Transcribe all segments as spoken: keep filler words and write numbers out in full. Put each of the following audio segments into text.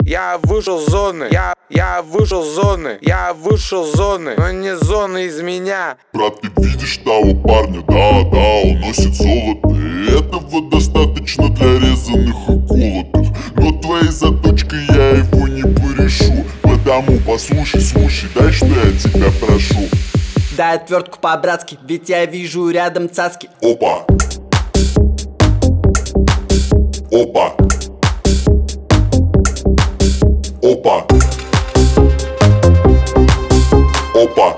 Я вышел с зоны, я, я вышел с зоны, я вышел с зоны, но не зона из меня. Брат, ты видишь того парня? Да, да, он носит золото, и этого достаточно для резаных и колотых. Но твоей заточкой я его не порешу. Потому послушай, слушай, дай, что я тебя прошу. Дай отвертку по-братски, ведь я вижу рядом цаски. Опа! Опа! Опа! Опа!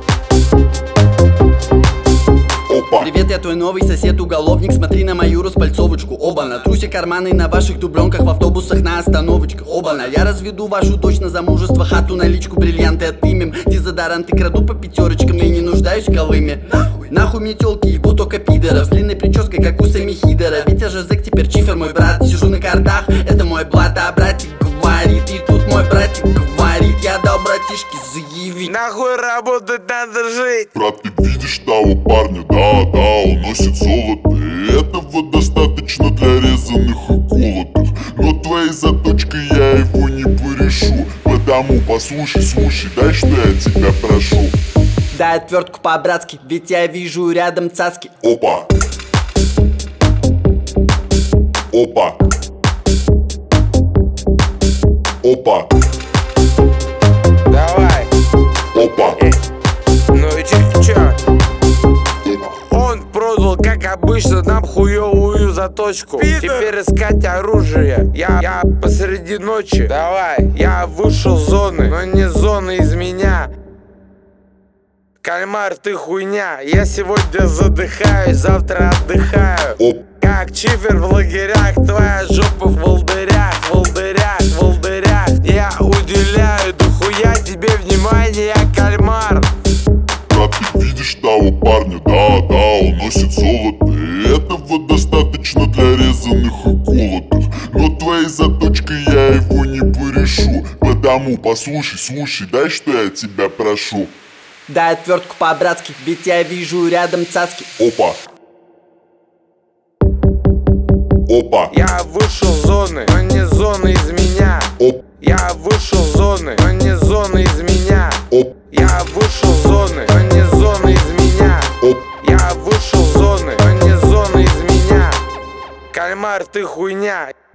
Опа! Привет, я твой новый сосед-уголовник, смотри на мою распальцовочку. Оба-на, трусе карманы на ваших дубленках, в автобусах на остановочках. Оба-на, я разведу вашу дочь на замужество, хату, наличку, бриллианты отымем. Дезодоранты краду по пятерочкам, и не нуждаюсь в колыме. Нахуй, нахуй мне телки, ебу только пидоров, с длинной прической, как у Сэмми Хидера. Ведь я же зэк, теперь чифер, мой брат. Сижу на картах, это мой блат, а братик говорит, и тут мой братик говорит: я дал братишке заявить. Нахуй работать, надо жить. Брат, ты видишь того парня? Да, да, он носит золото, и этого достаточно для резаных и колотых. Но твоей заточкой я его не порешу. Потому послушай, слушай, дай, что я тебя прошу. Дай отвертку по-братски, ведь я вижу рядом цаски. Опа! Опа! Опа! Давай. Опа! Ну и чё, чё? Он продал, как обычно, нам хуёвую заточку. Теперь искать оружие. Я, я посреди ночи. Давай. Я вышел с зоны, но не зона из меня. Кальмар, ты хуйня. Я сегодня задыхаюсь, завтра отдыхаю. Оп. Как чифер в лагерях, твоя жопа в волдырях, волдырях, волдырях. Я уделяю дохуя тебе внимание, я кальмар. Брат, ты видишь того парня? Да, да, он носит золото, и этого достаточно для резаных и колотых. Но твоей заточкой я его не порешу. Потому послушай, слушай, дай, что я тебя прошу. Дай отвертку по-братски, ведь я вижу рядом цаски. Опа! Опа! Я вышел с зоны, но не зона из меня. Оп! Я вышел с зоны, но не зона из меня. Оп! Я вышел с зоны, но не зона из меня. Оп! Я вышел с зоны, но не зона из меня. Кальмар, ты хуйня.